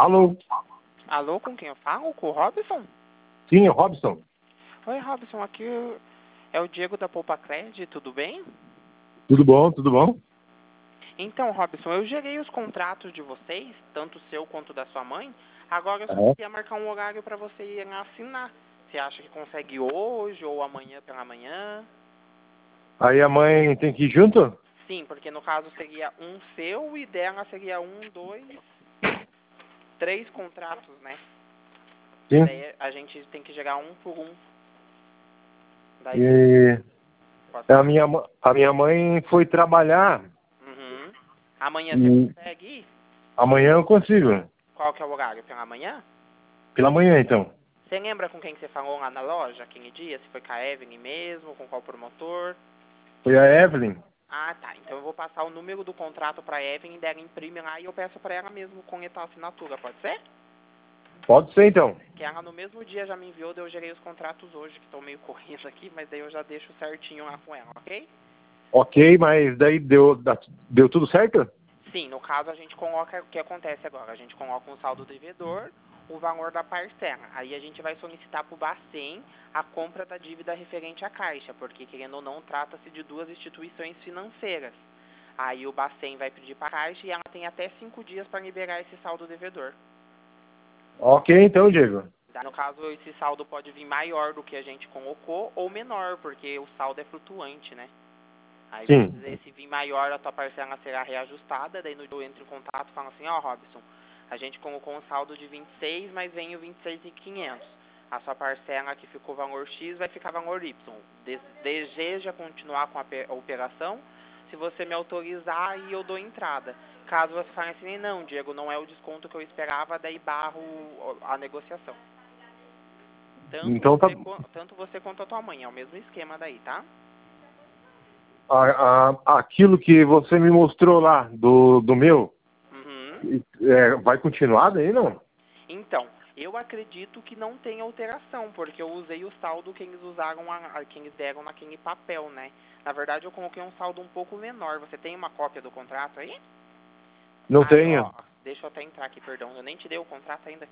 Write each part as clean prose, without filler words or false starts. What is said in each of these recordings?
Alô? Alô, com quem eu falo? Com o Robson? Sim, é o Robson. Oi, Robson, aqui é o Diego da Poupa Cred, tudo bem? Tudo bom, tudo bom? Então, Robson, eu gerei os contratos de vocês, tanto o seu quanto da sua mãe. Agora eu só Aham. queria marcar um horário para você ir lá assinar. Você acha que consegue hoje ou amanhã pela manhã? Aí a mãe tem que ir junto? Sim, porque no caso seria um seu e dela seria um, dois, três contratos, né? E Sim. daí a gente tem que gerar um por um. Daí você E pode a falar? minha mãe foi trabalhar Uhum. Amanhã você e consegue ir? amanhã eu consigo. Qual que é o horário? Pela manhã? Pela manhã, então. Você lembra com quem que você falou lá na loja aquele dia? Se foi com a Evelyn mesmo, com qual promotor? Foi a Evelyn? Ah, tá. Então eu vou passar o número do contrato pra Evelyn, dela imprime lá e eu peço pra ela mesmo conectar a assinatura, pode ser? Pode ser, então. Que ela no mesmo dia já me enviou, daí eu gerei os contratos hoje, que estão meio corridos aqui, mas daí eu já deixo certinho lá com ela, ok? Ok, mas daí deu tudo certo? Sim, no caso a gente coloca, o que acontece agora? A gente coloca um saldo devedor, o valor da parcela. Aí a gente vai solicitar para o Bacen a compra da dívida referente à Caixa, porque querendo ou não, trata-se de duas instituições financeiras. Aí o Bacen vai pedir para a Caixa e ela tem até 5 dias para liberar esse saldo devedor. Ok, então, Diego. No caso, esse saldo pode vir maior do que a gente colocou ou menor, porque o saldo é flutuante, né? Aí vamos Sim. dizer, se vir maior, a tua parcela será reajustada, daí no dia eu entro em contato e falo assim, ó, Robson, a gente colocou um saldo de 26, mas vem o 26.500. A sua parcela que ficou valor X vai ficar valor Y. Deseja continuar com a operação? Se você me autorizar, aí eu dou entrada. Caso você fale assim, não, Diego, não é o desconto que eu esperava, daí barro a negociação. Então tá. Tanto você quanto a tua mãe, é o mesmo esquema daí, tá? Aquilo que você me mostrou lá do meu, Uhum. vai continuar daí, não? Então, eu acredito que não tem alteração, porque eu usei o saldo que eles usaram, que eles deram naquele papel, né? Na verdade, eu coloquei um saldo um pouco menor. Você tem uma cópia do contrato aí? Não Aí, tenho. ó, deixa eu até entrar aqui, perdão. Eu nem te dei o contrato ainda.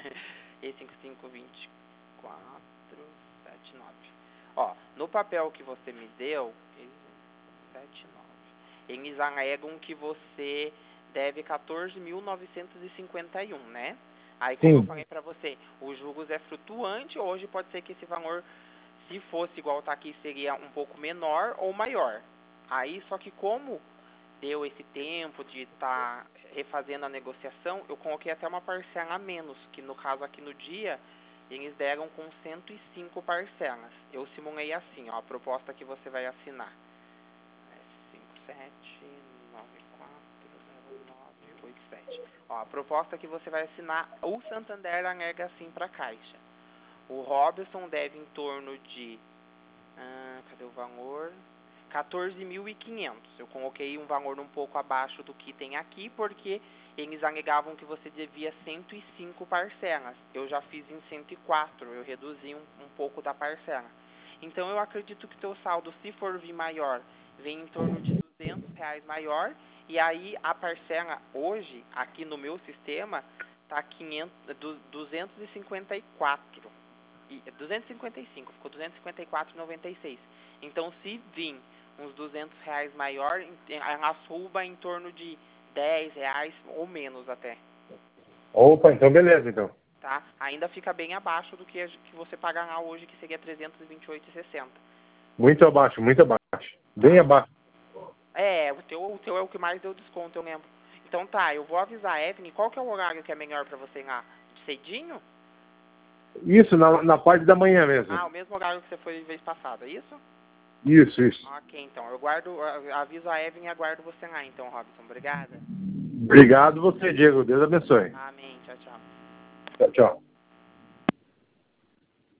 E552479. Ó, no papel que você me deu, 79. Eles alegam que você deve 14.951, né? Aí, como eu Sim. falei pra você, os juros é flutuante, hoje pode ser que esse valor, se fosse igual tá aqui, seria um pouco menor ou maior. Aí, só que como deu esse tempo de estar refazendo a negociação, eu coloquei até uma parcela a menos, que no caso aqui no dia, eles deram com 105 parcelas. Eu simulei assim, ó, a proposta que você vai assinar. 57940987. Ó, a proposta que você vai assinar, o Santander alega assim para a Caixa. O Robson deve em torno de, cadê o valor? 14.500. Eu coloquei um valor um pouco abaixo do que tem aqui, porque eles alegavam que você devia 105 parcelas. Eu já fiz em 104, eu reduzi um pouco da parcela. Então eu acredito que teu saldo, se for vir maior, vem em torno de R$ 200 maior, e aí a parcela hoje, aqui no meu sistema, está 254. 255, ficou 254,96. Então, se vir uns R$ 200 maior, ela suba em torno de R$ 10 ou menos até, Opa, então beleza, então. tá? Ainda fica bem abaixo do que você pagará hoje, que seria 328,60, Muito abaixo, muito abaixo. Bem tá? abaixo. O teu é o que mais deu desconto, eu lembro. Então tá, eu vou avisar a Evelyn, qual que é o horário que é melhor pra você ir lá? Cedinho? Isso, na parte da manhã mesmo. Ah, o mesmo horário que você foi vez passada, é isso? Isso, isso. Ok, então. Aviso a Evelyn e aguardo você lá, então, Robson. Obrigada. Obrigado você, Diego. Deus abençoe. Amém. Tchau, tchau. Tchau, tchau.